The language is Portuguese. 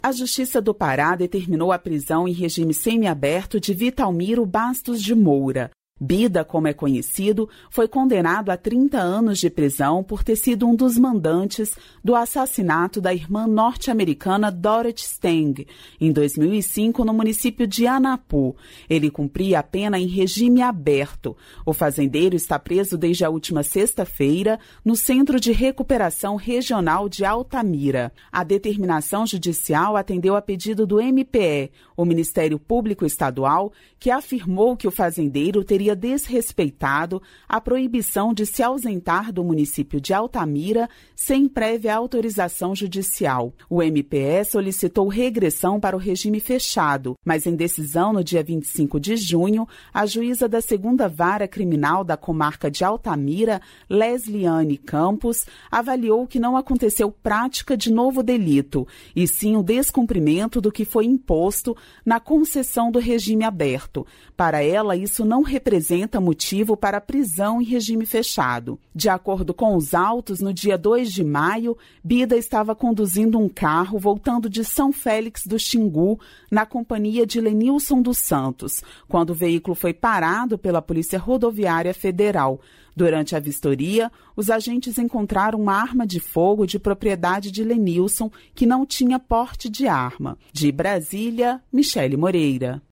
A Justiça do Pará determinou a prisão em regime semiaberto de Vitalmiro Bastos de Moura. Bida, como é conhecido, foi condenado a 30 anos de prisão por ter sido um dos mandantes do assassinato da irmã norte-americana Dorothy Stang, em 2005, no município de Anapu. Ele cumpria a pena em regime aberto. O fazendeiro está preso desde a última sexta-feira no Centro de Recuperação Regional de Altamira. A determinação judicial atendeu a pedido do MPE, o Ministério Público Estadual, que afirmou que o fazendeiro teria desrespeitado a proibição de se ausentar do município de Altamira sem prévia autorização judicial. O MPE solicitou regressão para o regime fechado, mas em decisão no dia 25 de junho, a juíza da 2ª Vara Criminal da comarca de Altamira, Lesliane Campos, avaliou que não aconteceu prática de novo delito, e sim o descumprimento do que foi imposto na concessão do regime aberto. Para ela, isso não representa motivo para prisão em regime fechado. De acordo com os autos, no dia 2 de maio, Bida estava conduzindo um carro voltando de São Félix do Xingu, na companhia de Lenilson dos Santos, quando o veículo foi parado pela Polícia Rodoviária Federal. Durante a vistoria, os agentes encontraram uma arma de fogo de propriedade de Lenilson, que não tinha porte de arma. De Brasília, Michele Moreira.